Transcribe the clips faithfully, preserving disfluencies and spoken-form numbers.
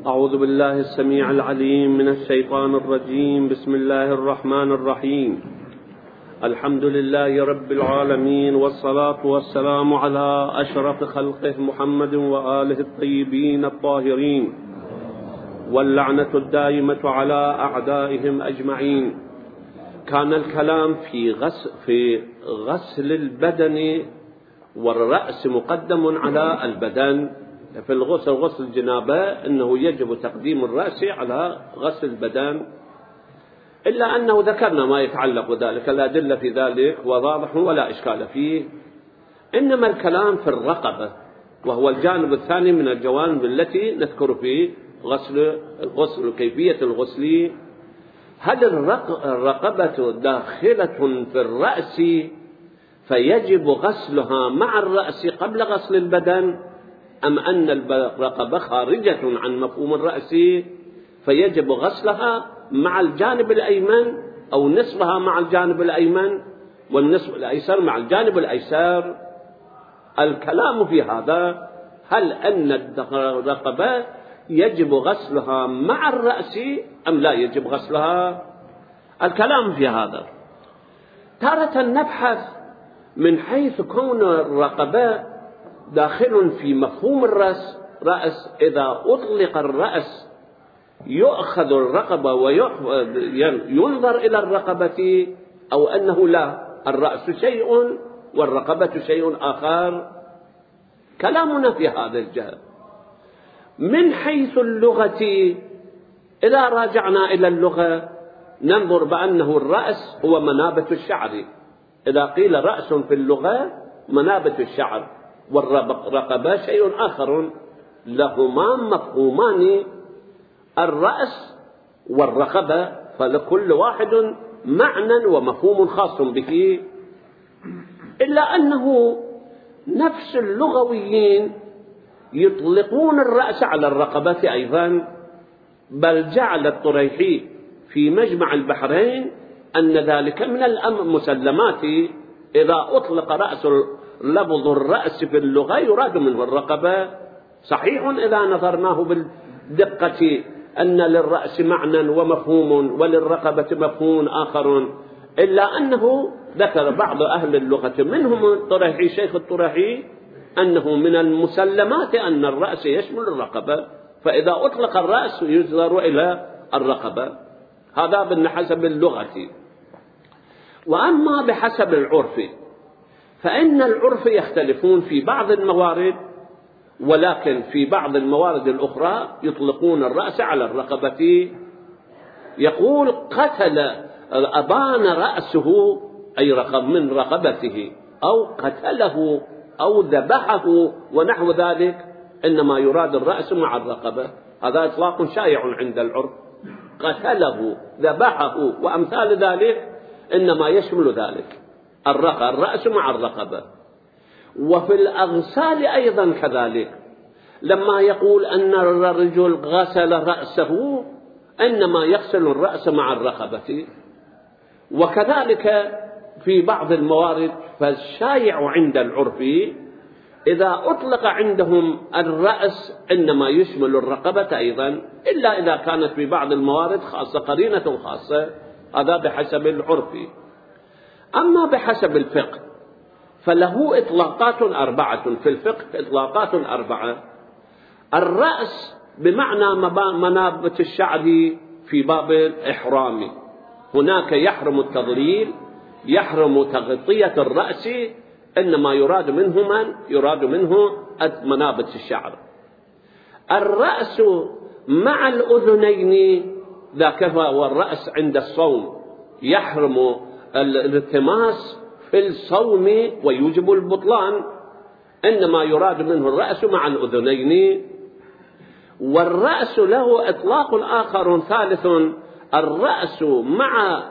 أعوذ بالله السميع العليم من الشيطان الرجيم. بسم الله الرحمن الرحيم. الحمد لله رب العالمين، والصلاة والسلام على أشرف خلقه محمد وآله الطيبين الطاهرين، واللعنة الدائمة على أعدائهم أجمعين. كان الكلام في غسل, في غسل البدن والرأس مقدم على البدن. في الغسل غسل الجنابة أنه يجب تقديم الرأس على غسل البدن، إلا أنه ذكرنا ما يتعلق بذلك، الأدلة في ذلك وواضح ولا إشكال فيه. إنما الكلام في الرقبة، وهو الجانب الثاني من الجوانب التي نذكر فيه غسل الغسل وكيفية الغسل. هل الرقبة داخلة في الرأس فيجب غسلها مع الرأس قبل غسل البدن، أم أن الرقبة خارجة عن مفهوم الرأس فيجب غسلها مع الجانب الأيمن، أو نصفها مع الجانب الأيمن والنصف الأيسر مع الجانب الأيسر؟ الكلام في هذا، هل أن الرقبة يجب غسلها مع الرأس أم لا يجب غسلها؟ الكلام في هذا. تارة نبحث من حيث كون الرقبة داخل في مفهوم الرأس رأس، إذا أطلق الرأس يؤخذ الرقبة وينظر إلى الرقبة، أو أنه لا، الرأس شيء والرقبة شيء آخر. كلامنا في هذا الجهة. من حيث اللغة، إذا راجعنا إلى اللغة ننظر بأنه الرأس هو منابت الشعر. إذا قيل رأس في اللغة منابت الشعر، والرقبة شيء آخر، لهما مفهومان، الرأس والرقبة، فلكل واحد معنى ومفهوم خاص به. إلا أنه نفس اللغويين يطلقون الرأس على الرقبة أيضا، بل جعل الطريحي في مجمع البحرين أن ذلك من المسلمات. إذا أطلق رأس لفظ الرأس في اللغة يراد منه الرقبة. صحيح إذا نظرناه بالدقة أن للرأس معنى ومفهوم وللرقبة مفهوم آخر، إلا أنه ذكر بعض أهل اللغة منهم الطريحي شيخ الطريحي أنه من المسلمات أن الرأس يشمل الرقبة، فإذا أطلق الرأس ينظر إلى الرقبة. هذا بحسب اللغة. وأما بحسب العرف فإن العرف يختلفون في بعض الموارد، ولكن في بعض الموارد الأخرى يطلقون الرأس على الرقبة. يقول قتل أبان رأسه، أي رقب من رقبته، أو قتله أو ذبحه ونحو ذلك، إنما يراد الرأس مع الرقبة. هذا إطلاق شائع عند العرف. قتله ذبحه وأمثال ذلك إنما يشمل ذلك الرأس مع الرقبة. وفي الأغسال أيضا كذلك، لما يقول أن الرجل غسل رأسه إنما يغسل الرأس مع الرقبة. وكذلك في بعض الموارد، فالشائع عند العرف إذا أطلق عندهم الرأس إنما يشمل الرقبة أيضا، إلا إذا كانت في بعض الموارد خاصة قرينة خاصة. هذا بحسب العرف. أما بحسب الفقه فله إطلاقات أربعة. في الفقه إطلاقات أربعة. الرأس بمعنى منابت الشعر في باب الإحرام، هناك يحرم التضليل، يحرم تغطية الرأس، إنما يراد منه من يراد منه منابت الشعر. الرأس مع الأذنين ذاك هو الرأس عند الصوم، يحرم الالتماس في الصوم ويوجب البطلان، إنما يراد منه الرأس مع الأذنين. والرأس له إطلاق آخر ثالث، الرأس مع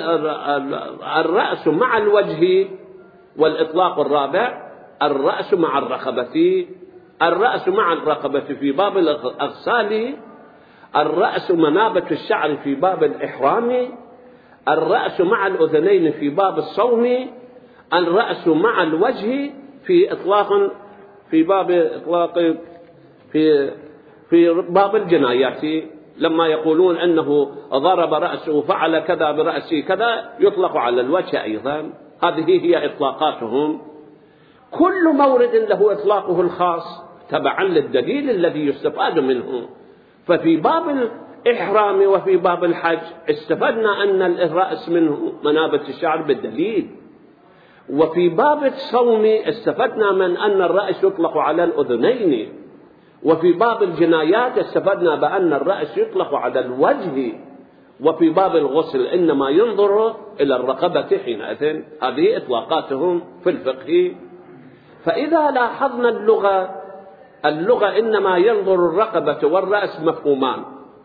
الرأس مع الوجه. والإطلاق الرابع الرأس مع الرقبة. الرأس مع الرقبة في باب الأغسال، الرأس منابت الشعر في باب الإحرام، الرأس مع الأذنين في باب الصوم، الرأس مع الوجه في إطلاق في باب إطلاق في في باب الجنايات لما يقولون أنه ضرب رأسه وفعل كذا برأسه كذا يطلق على الوجه أيضا، هذه هي إطلاقاتهم. كل مورد له إطلاقه الخاص تبعا للدليل الذي يستفاد منه. ففي باب الإحرام وفي باب الحج استفدنا أن الرأس منه منابت الشعر بالدليل، وفي باب الصوم استفدنا من أن الرأس يطلق على الأذنين، وفي باب الجنايات استفدنا بأن الرأس يطلق على الوجه، وفي باب الغسل إنما ينظر إلى الرقبة حينئذ. هذه إطلاقاتهم في الفقه. فإذا لاحظنا اللغة اللغة إنما ينظر الرقبة والرأس مفهومان،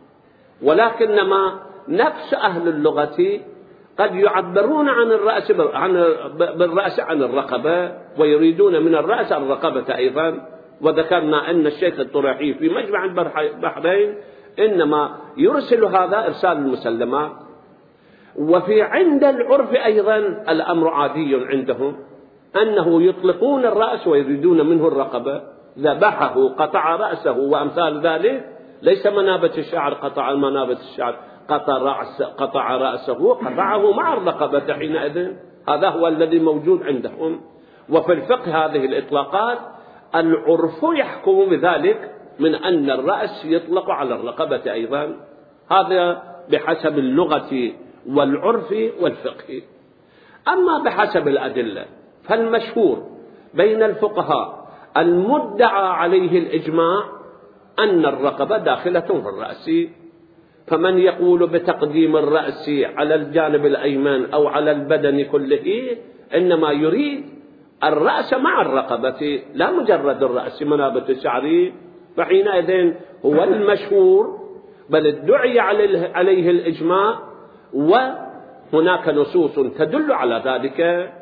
ولكنما نفس أهل اللغة قد يعبرون عن الرأس بالرأس عن الرقبة، ويريدون من الرأس الرقبة أيضا. وذكرنا أن الشيخ الطريحي في مجمع البحرين إنما يرسل هذا إرسال المسلمات. وفي عند العرف أيضا الأمر عادي عندهم أنه يطلقون الرأس ويريدون منه الرقبة. ذبحه قطع رأسه وأمثال ذلك، ليس منابت الشعر قطع منابت الشعر، قطع, رأس قطع رأسه قطعه مع الرقبة حينئذ. هذا هو الذي موجود عندهم. وفي الفقه هذه الإطلاقات العرف يحكم بذلك من أن الرأس يطلق على الرقبة أيضا. هذا بحسب اللغة والعرف والفقه. أما بحسب الأدلة فالمشهور بين الفقهاء المدعى عليه الإجماع أن الرقبة داخلة في الرأس. فمن يقول بتقديم الرأس على الجانب الأيمن أو على البدن كله إنما يريد الرأس مع الرقبة لا مجرد الرأس منابت الشعر. فحينئذ هو المشهور بل ادعي عليه الإجماع، وهناك نصوص تدل على ذلك.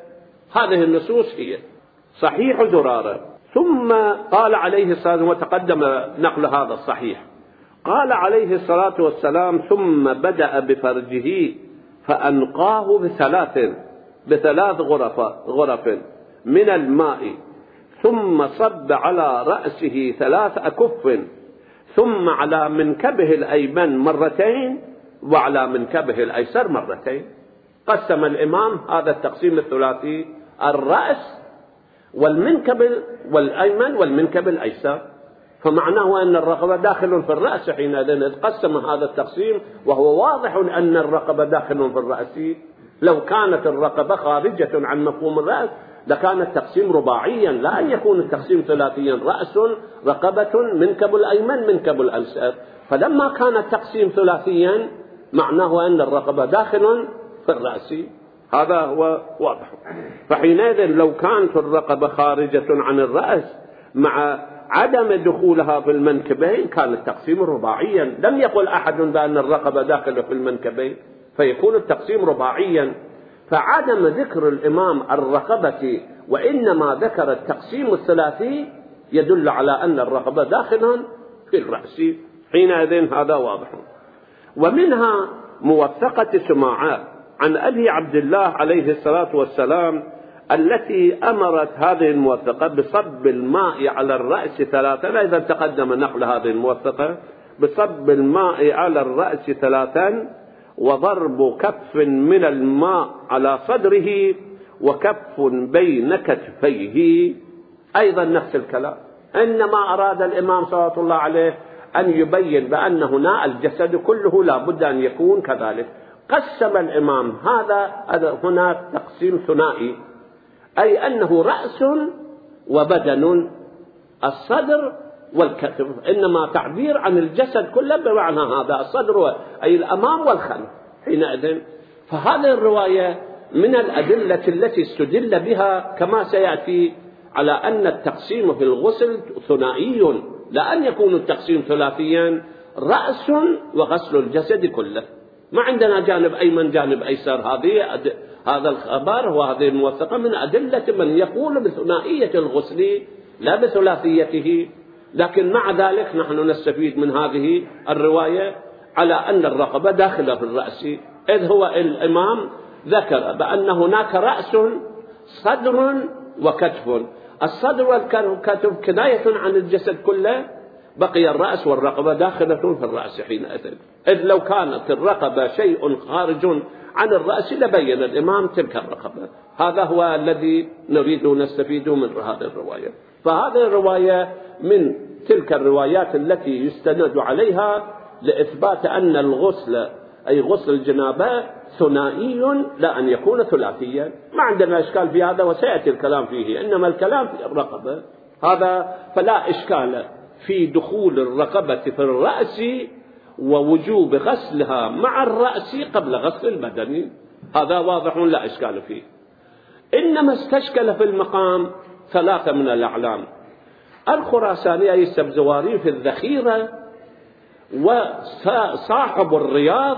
هذه النصوص هي صحيح زرارة. ثم قال عليه الصلاة والسلام، وتقدم نقل هذا الصحيح، قال عليه الصلاة والسلام: ثم بدأ بفرجه فأنقاه بثلاث بثلاث غرف غرف من الماء، ثم صب على رأسه ثلاث أكف، ثم على منكبه الأيمن مرتين وعلى منكبه الأيسر مرتين. قسم الإمام هذا التقسيم الثلاثي: الرأس والمنكب والأيمن والمنكب الأيسر. فمعناه أن الرقبة داخل في الرأس حينئذ قسم هذا التقسيم، وهو واضح أن الرقبة داخل في الرأس. لو كانت الرقبة خارجة عن مفهوم الرأس لكان التقسيم رباعيا، لا أن يكون التقسيم ثلاثيا: رأس رقبة منكب الأيمن منكب الأيسر. فلما كان التقسيم ثلاثيا معناه أن الرقبة داخل في الرأس. هذا هو واضح. فحينئذ لو كانت الرقبة خارجة عن الرأس مع عدم دخولها في المنكبين كان التقسيم رباعيا. لم يقل أحد بأن الرقبة داخلة في المنكبين، فيكون التقسيم رباعيا. فعدم ذكر الإمام الرقبة وإنما ذكر التقسيم الثلاثي يدل على أن الرقبة داخل في الرأس. حينئذ هذا واضح. ومنها موثقة سماعات عن أبي عبد الله عليه الصلاة والسلام التي أمرت هذه الموثقة بصب الماء على الرأس ثلاثا. إذا تقدم نقل هذه الموثقة: بصب الماء على الرأس ثلاثا، وضرب كف من الماء على صدره، وكف بين كتفيه. أيضا نفس الكلام، إنما أراد الإمام صلى الله عليه أن يبين بأن هنا الجسد كله لا بد أن يكون كذلك. قسم الإمام هذا هنا تقسيم ثنائي، أي أنه رأس وبدن، الصدر والكتف، إنما تعبير عن الجسد كله بمعنى هذا: الصدر أي الأمام والخلف. حينئذ فهذه الرواية من الأدلة التي استدل بها كما سيأتي على أن التقسيم في الغسل ثنائي، لا أن يكون التقسيم ثلاثيا: رأس وغسل الجسد كله. ما عندنا جانب أيمن جانب أيسر. هذه هذا الخبر وهذه الموثقة من أدلة من يقول بثنائية الغسل لا بثلاثيته. لكن مع ذلك نحن نستفيد من هذه الرواية على أن الرقبة داخلة في الرأس، إذ هو الإمام ذكر بأن هناك رأس صدر وكتف. الصدر والكتف كناية عن الجسد كله، بقي الرأس والرقبة داخلة في الرأس حينئذ، إذ لو كانت الرقبة شيء خارج عن الرأس لبين الإمام تلك الرقبة. هذا هو الذي نريد نستفيده من هذه الرواية. فهذه الرواية من تلك الروايات التي يستند عليها لإثبات أن الغسل أي غسل الجنابة ثنائي لا أن يكون ثلاثيا. ما عندنا إشكال في هذا وسيأتي الكلام فيه، إنما الكلام في الرقبة هذا فلا إشكال في دخول الرقبة في الرأس ووجوب غسلها مع الرأس قبل غسل البدن، هذا واضح لا إشكال فيه. إنما استشكل في المقام ثلاثة من الأعلام: الخراساني أي السبزواري في الذخيرة، وصاحب الرياض،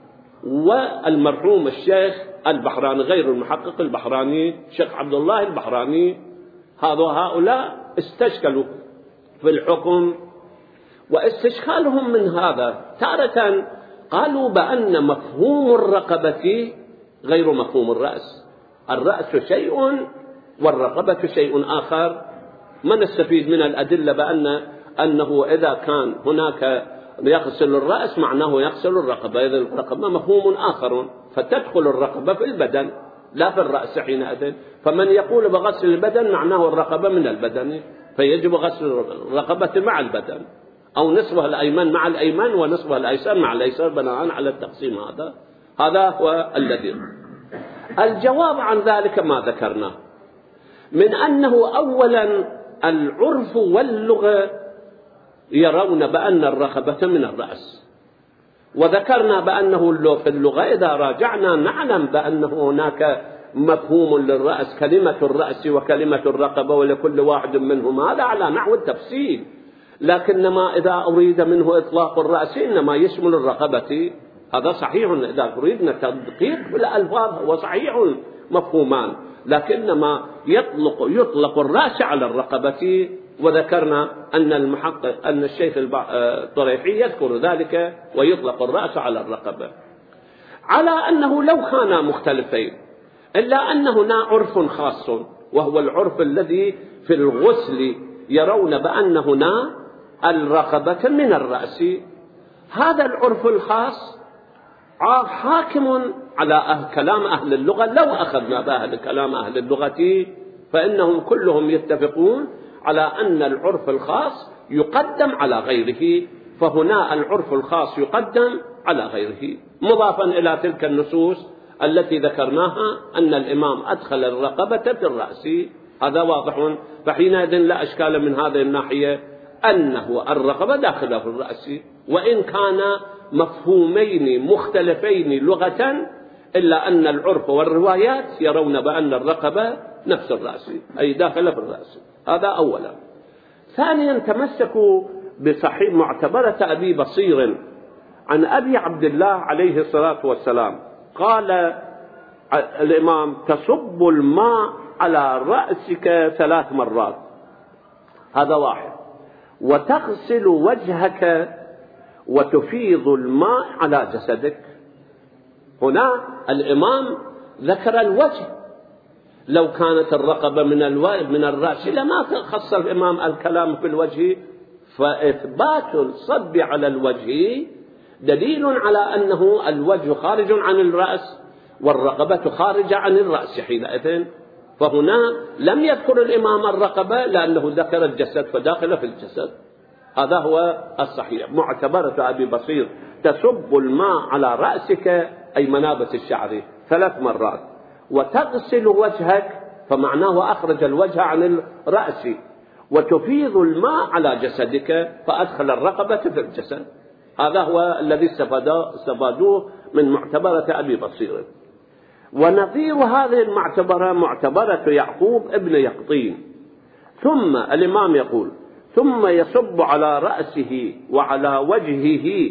والمرحوم الشيخ البحراني غير المحقق البحراني شيخ عبد الله البحراني. هذا هؤلاء استشكلوا في الحكم، واستشكالهم من هذا تارة قالوا بأن مفهوم الرقبة غير مفهوم الرأس، الرأس شيء والرقبة شيء آخر. ما نستفيد من الأدلة بأن أنه إذا كان هناك يغسل الرأس معناه يغسل الرقبة، إذا الرقبة مفهوم آخر، فتدخل الرقبة في البدن لا في الرأس حينئذ. فمن يقول بغسل البدن معناه الرقبة من البدن، فيجب غسل الرقبة مع البدن، أو نصفها الأيمن مع الأيمن ونصفها الأيسر مع الأيسر بناء على التقسيم. هذا هذا هو الذي. الجواب عن ذلك ما ذكرنا من أنه أولا العرف واللغة يرون بأن الرقبة من الرأس، وذكرنا بأنه في اللغة إذا راجعنا نعلم بأن هناك مفهوم للرأس، كلمة الرأس وكلمة الرقبة، ولكل واحد منهما هذا على نحو التفصيل، لكنما إذا أريد منه إطلاق الرأس إنما يشمل الرقبة. هذا صحيح إذا أريدنا تدقيق بالألفاظ هو صحيح مفهومان، لكنما يطلق يطلق الرأس على الرقبة. وذكرنا أن المحقق أن الشيخ الطريحي يذكر ذلك ويطلق الرأس على الرقبة، على أنه لو كانا مختلفين إلا أن هنا عرف خاص، وهو العرف الذي في الغسل يرون بأن هنا الرقبة من الرأس. هذا العرف الخاص حاكم على أهل كلام أهل اللغة. لو أخذنا بأهل كلام أهل اللغة فإنهم كلهم يتفقون على أن العرف الخاص يقدم على غيره، فهنا العرف الخاص يقدم على غيره، مضافا إلى تلك النصوص التي ذكرناها أن الإمام أدخل الرقبة في الرأس. هذا واضح، فحينئذ لا أشكال من هذه الناحية أنه الرقبة داخلة في الرأس، وإن كان مفهومين مختلفين لغة، إلا أن العرف والروايات يرون بأن الرقبة نفس الرأس أي داخلة في الرأس. هذا أولا. ثانيا تمسكوا بصحيح معتبرة أبي بصير عن أبي عبد الله عليه الصلاة والسلام قال الإمام: تصب الماء على رأسك ثلاث مرات، هذا واحد، وتغسل وجهك وتفيض الماء على جسدك. هنا الإمام ذكر الوجه، لو كانت الرقبة من من الرأس لما خص الإمام الكلام في الوجه، فإثبات الصب على الوجه دليل على أنه الوجه خارج عن الرأس والرقبة خارجة عن الرأس حينئذ. فهنا لم يذكر الإمام الرقبة لأنه ذكر الجسد فداخل في الجسد. هذا هو الصحيح. معتبرة أبي بصير: تصب الماء على رأسك أي منابت الشعر ثلاث مرات، وتغسل وجهك، فمعناه أخرج الوجه عن الرأس، وتفيض الماء على جسدك فأدخل الرقبة في الجسد. هذا هو الذي استفادوه من معتبرة أبي بصير. ونظير هذه المعتبرة معتبرة يعقوب ابن يقطين. ثم الإمام يقول: ثم يصب على رأسه وعلى وجهه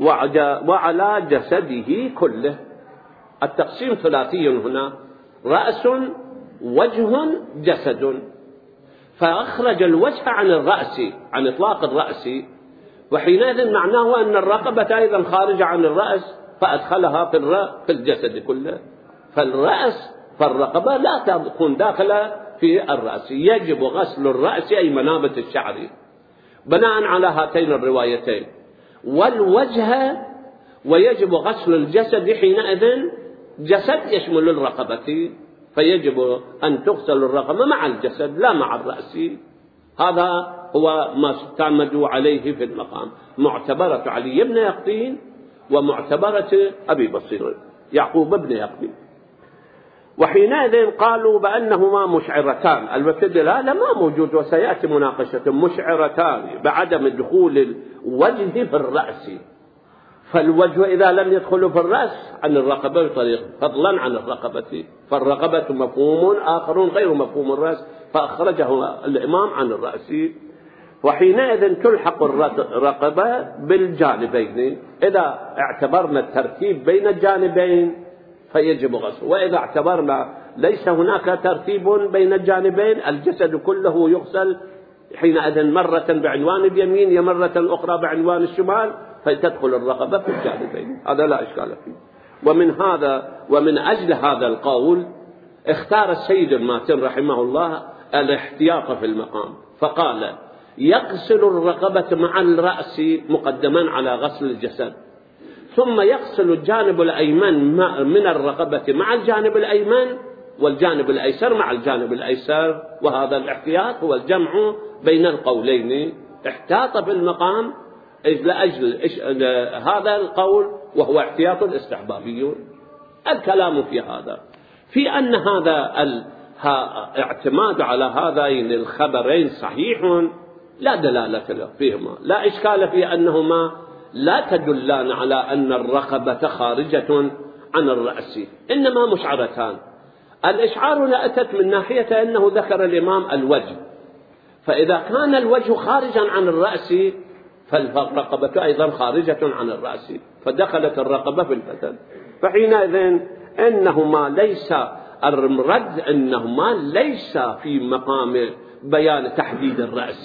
وعلى جسده كله. التقسيم ثلاثي هنا: رأس وجه جسد، فأخرج الوجه عن الرأس عن إطلاق الرأس، وحينئذ معناه أن الرقبة أيضا خارجة عن الرأس فأدخلها في الجسد كله. فالرأس فالرقبة لا تكون داخلة في الرأس، يجب غسل الرأس أي منابت الشعر، بناء على هاتين الروايتين. والوجه ويجب غسل الجسد حينئذ جسد يشمل الرقبة، فيجب أن تغسل الرقبة مع الجسد لا مع الرأس. هذا هو ما استعمدوا عليه في المقام، معتبرة علي بن يقطين ومعتبرة أبي بصير يعقوب بن يقطين. وحينئذ قالوا بأنهما مشعرتان، الدلالة ما موجود وسيأتي مناقشة، مشعرتان بعدم دخول الوجه في الرأس، فالوجه إذا لم يدخل في الرأس عن الرقبة بطريق فضلا عن الرقبة، فالرقبة مفهوم آخر غير مفهوم الرأس، فأخرجه الإمام عن الرأس. وحينئذ تلحق الرقبة بالجانبين، إذا اعتبرنا الترتيب بين الجانبين فيجب غسله، وإذا اعتبرنا ليس هناك ترتيب بين الجانبين الجسد كله يغسل حينئذ مرة بعنوان اليمين مرة أخرى بعنوان الشمال، فتدخل الرقبة في الجانبين، هذا لا إشكال فيه. ومن هذا ومن أجل هذا القول اختار السيد الماتن رحمه الله الاحتياط في المقام، فقال يغسل الرقبة مع الرأس مقدما على غسل الجسد، ثم يغسل الجانب الأيمن من الرقبة مع الجانب الأيمن، والجانب الأيسر مع الجانب الأيسر. وهذا الاحتياط هو الجمع بين القولين، احتاط في المقام لأجل هذا القول وهو احتياط استحبابي. الكلام في هذا في أن هذا الاعتماد على هذين الخبرين صحيح لا دلالة له فيهما، لا إشكال في أنهما لا تدلان على أن الرقبة خارجة عن الرأس، إنما مشعرتان. الإشعار لا أتت من ناحية أنه ذكر الإمام الوجه، فإذا كان الوجه خارجا عن الرأس فالرقبة أيضا خارجة عن الرأس، فدخلت الرقبة في البدن، فحينئذ إنهما ليس الرد إنهما ليس في مقام بيان تحديد الرأس.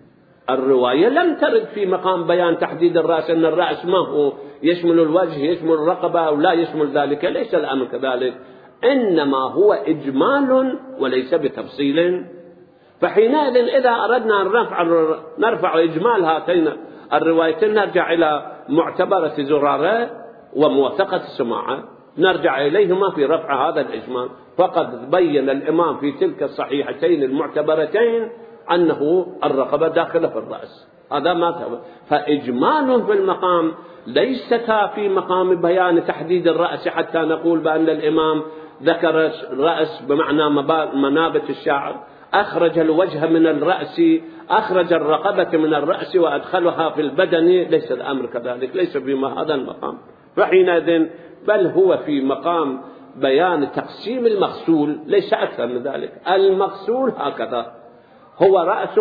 الرواية لم ترد في مقام بيان تحديد الرأس، أن الرأس ما هو يشمل الوجه يشمل الرقبة أو لا يشمل ذلك، ليس الأمر كذلك، إنما هو إجمال وليس بتفصيل. فحينئذ إذا أردنا أن نرفع, نرفع إجمال هاتين الروايتين نرجع إلى معتبرة زرارة وموثقة السماعة، نرجع إليهما في رفع هذا الإجمال. فقد بين الإمام في تلك الصحيحتين المعتبرتين أنه الرقبة داخلة في الرأس، هذا ما تبقى. فإجمال في المقام ليستا في مقام بيان تحديد الرأس حتى نقول بأن الإمام ذكر الرأس بمعنى منابت الشعر، أخرج الوجه من الرأس، أخرج الرقبة من الرأس وأدخلها في البدن، ليس الأمر كذلك، ليس في هذا المقام. فحينئذ بل هو في مقام بيان تقسيم المغسول، ليس أكثر من ذلك. المغسول هكذا هو رأس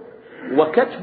وكتف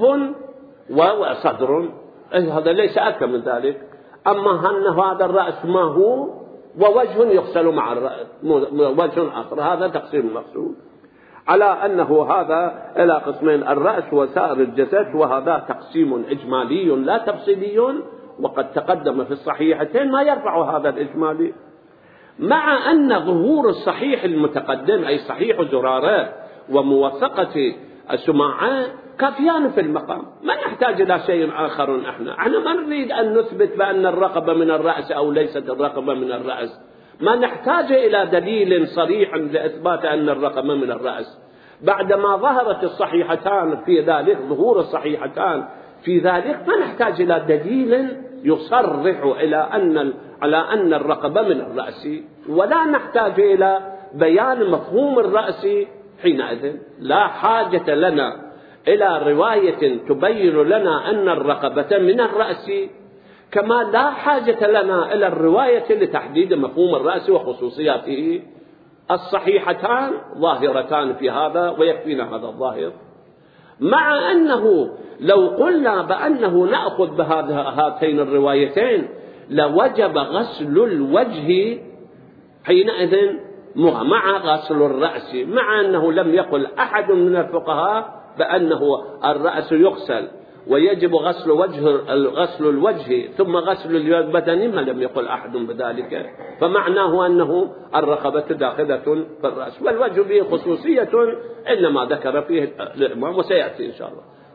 وصدر، هذا ليس أكثر من ذلك. أما أن هذا الرأس ما هو ووجه يغسل مع الرأس وجه آخر، هذا تقسيم المغسول على أنه هذا إلى قسمين، الرأس وسائر الجسد، وهذا تقسيم إجمالي لا تفصيلي، وقد تقدم في الصحيحتين ما يرفع هذا الإجمالي، مع أن ظهور الصحيح المتقدم أي صحيح زرارة وموثقة السماعة كافيان في المقام، ما نحتاج إلى شيء آخر. احنا احنا ما نريد أن نثبت بأن الرقبة من الرأس أو ليست الرقبة من الرأس، ما نحتاج إلى دليل صريح لإثبات أن الرقبة من الرأس، بعدما ظهرت الصحيحتان في ذلك، ظهور الصحيحتان في ذلك، ما نحتاج إلى دليل يصرح إلى أن على أن الرقبة من الرأس، ولا نحتاج إلى بيان مفهوم الرأس. حينئذ لا حاجة لنا إلى رواية تبين لنا أن الرقبة من الرأس، كما لا حاجة لنا إلى الرواية لتحديد مفهوم الرأس وخصوصياته. الصحيحتان ظاهرتان في هذا ويكفينا هذا الظاهر، مع أنه لو قلنا بأنه نأخذ بهاتين الروايتين لوجب غسل الوجه حينئذ مع غسل الرأس، مع أنه لم يقل أحد من الفقهاء بأنه الرأس يغسل ويجب غسل وجه غسل الوجه ثم غسل البدن، ما لم يقل أحد بذلك، فمعناه أنه الرقبة داخلة في الرأس، والوجه به خصوصية إنما ذكر فيه الإمام وسيأتي إن شاء الله.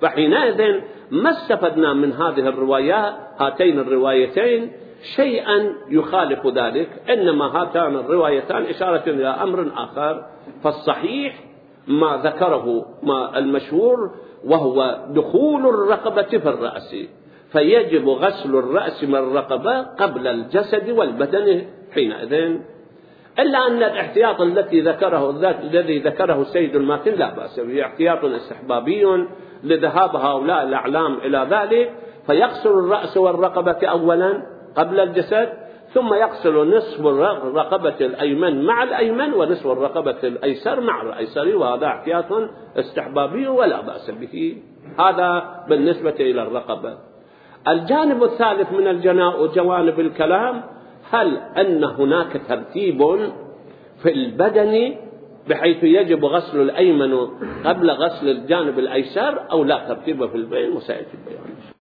فحينئذ ما استفدنا من هذه الروايات هاتين الروايتين شيئا يخالف ذلك، إنما هاتان الروايتان إشارة إلى أمر آخر. فالصحيح ما ذكره ما المشهور، وهو دخول الرقبة في الرأس، فيجب غسل الرأس من الرقبة قبل الجسد والبدن حينئذ. إلا أن الاحتياط التي ذكره الذات الذي ذكره السيد الماتن لا بأس به، احتياط استحبابي لذهاب هؤلاء الأعلام إلى ذلك، فيغسل الرأس والرقبة أولا قبل الجسد، ثم يغسل نصف الرقبة الأيمن مع الأيمن ونصف الرقبة الأيسر مع الأيسر، وهذا احتياط استحبابي ولا بأس به. هذا بالنسبة إلى الرقبة. الجانب الثالث من جوانب الكلام، هل أن هناك ترتيب في البدن بحيث يجب غسل الأيمن قبل غسل الجانب الأيسر أو لا ترتيب في البين؟ وسيأتي البيان.